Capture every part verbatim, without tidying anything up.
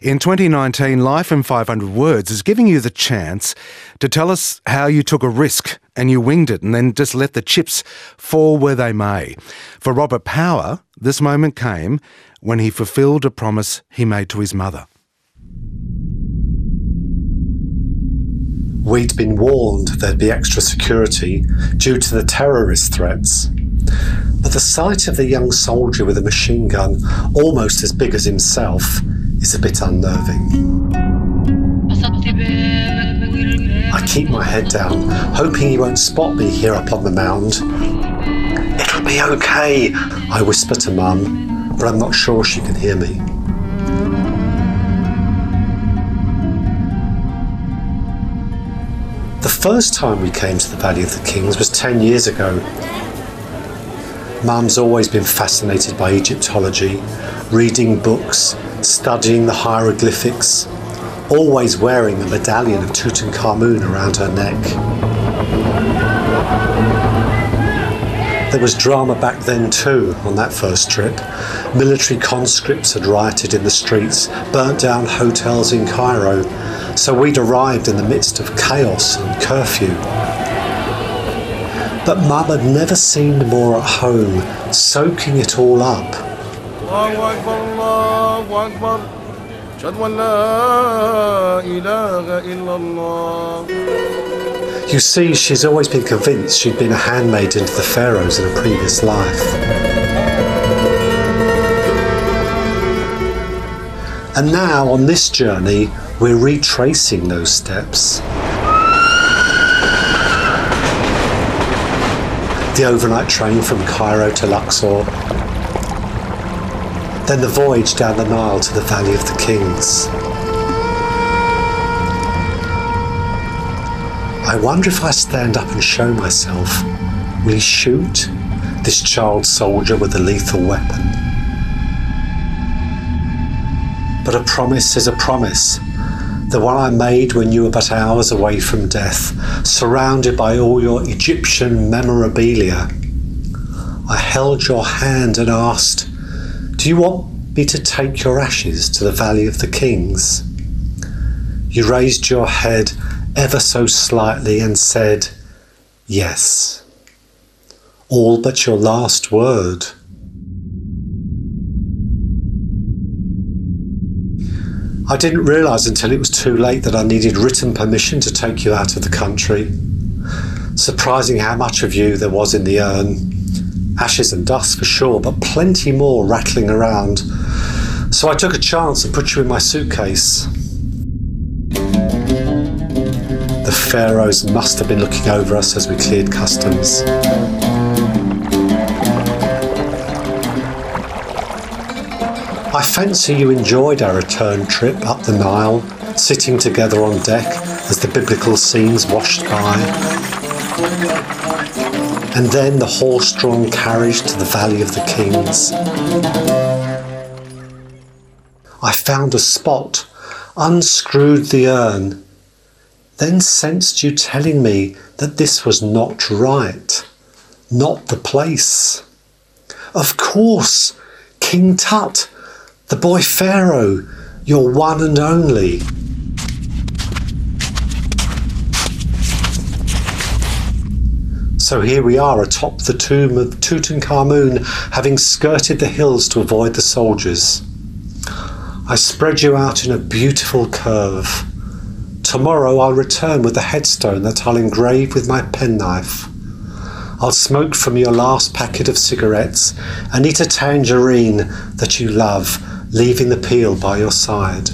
In twenty nineteen, Life in five hundred Words is giving you the chance to tell us how you took a risk and you winged it and then just let the chips fall where they may. For Robert Power, this moment came when he fulfilled a promise he made to his mother. We'd been warned there'd be extra security due to the terrorist threats. But the sight of the young soldier with a machine gun, almost as big as himself, is a bit unnerving. I keep my head down, hoping he won't spot me here up on the mound. "It'll be okay," I whisper to Mum, but I'm not sure she can hear me. The first time we came to the Valley of the Kings was ten years ago. Mum's always been fascinated by Egyptology, reading books, studying the hieroglyphics, always wearing a medallion of Tutankhamun around her neck. There was drama back then too on that first trip. Military conscripts had rioted in the streets, burnt down hotels in Cairo, so we'd arrived in the midst of chaos and curfew. But Mum had never seemed more at home, soaking it all up. You see, she's always been convinced she'd been a handmaiden to the pharaohs in a previous life. And now, on this journey, we're retracing those steps. The overnight train from Cairo to Luxor, then the voyage down the Nile to the Valley of the Kings. I wonder if I stand up and show myself, will he shoot this child soldier with a lethal weapon? But a promise is a promise. The one I made when you were but hours away from death, surrounded by all your Egyptian memorabilia. I held your hand and asked, "Do you want me to take your ashes to the Valley of the Kings?" You raised your head ever so slightly and said, "Yes." All but your last word. I didn't realise until it was too late that I needed written permission to take you out of the country. Surprising how much of you there was in the urn. Ashes and dust for sure, but plenty more rattling around. So I took a chance and put you in my suitcase. The pharaohs must have been looking over us as we cleared customs. I fancy you enjoyed our return trip up the Nile, sitting together on deck as the biblical scenes washed by. And then the horse-drawn carriage to the Valley of the Kings. I found a spot, unscrewed the urn, then sensed you telling me that this was not right, not the place. Of course, King Tut, the boy pharaoh, your one and only. So here we are atop the tomb of Tutankhamun, having skirted the hills to avoid the soldiers. I spread you out in a beautiful curve. Tomorrow I'll return with the headstone that I'll engrave with my penknife. I'll smoke from your last packet of cigarettes and eat a tangerine that you love, leaving the peel by your side.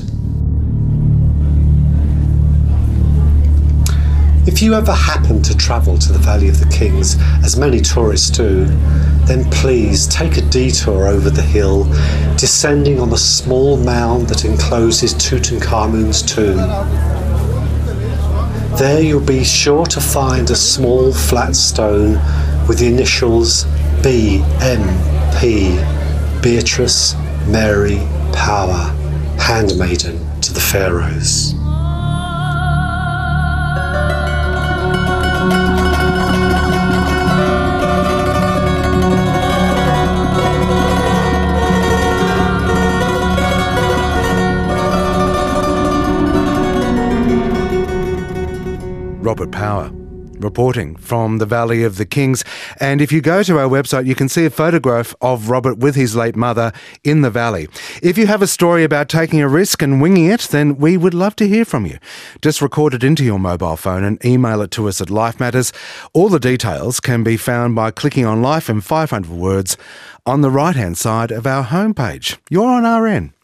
If you ever happen to travel to the Valley of the Kings, as many tourists do, then please take a detour over the hill, descending on the small mound that encloses Tutankhamun's tomb. There you'll be sure to find a small flat stone with the initials B M P, Beatrice Mary Power, handmaiden to the pharaohs. Robert Power, reporting from the Valley of the Kings. And if you go to our website, you can see a photograph of Robert with his late mother in the valley. If you have a story about taking a risk and winging it, then we would love to hear from you. Just record it into your mobile phone and email it to us at Life Matters. All the details can be found by clicking on Life in five hundred words on the right-hand side of our homepage. You're on R N.